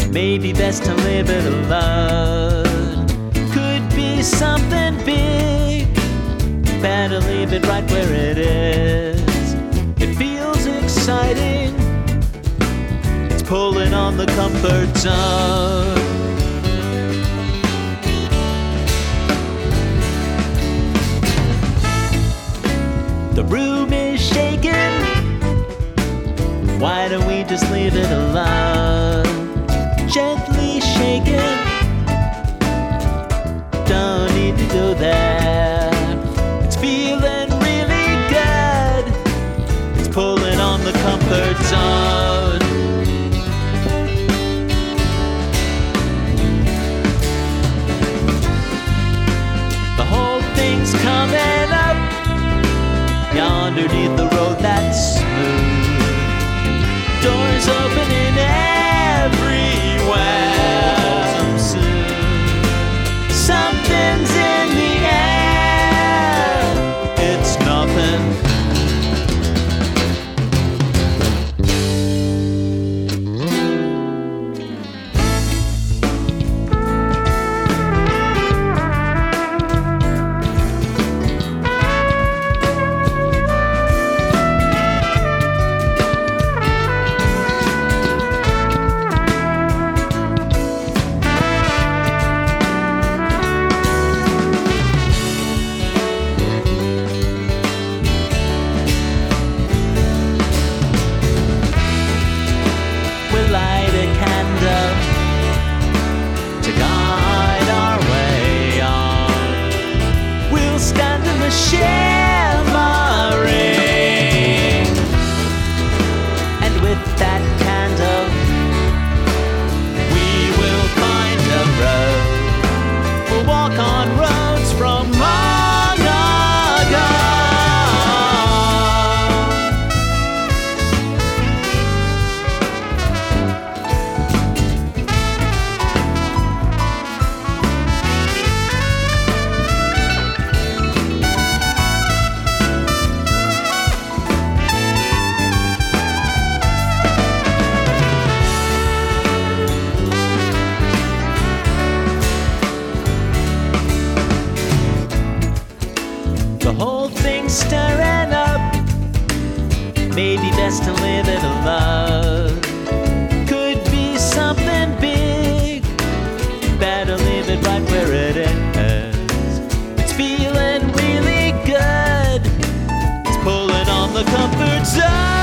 Maybe best to live it alone. Could be something big. Better leave it right where it is. It feels exciting. It's pulling on the comfort zone. The room is shaking. Why don't we just leave it alone? Gently shake it. Don't need to go there. It's feeling really good. It's pulling on the comfort zone. The whole thing's coming up. Underneath the road that's smooth. Doors opening everywhere. Soon. Something's in the air. It's nothing. Light a candle to guide our way on. We'll stand in the shimmering, and with that candle we will find a road. We'll walk on roads from long ago. The whole thing's stirring up. Maybe best to live it alone. Could be something big. Better leave it right where it is. It's feeling really good. It's pulling on the comfort zone.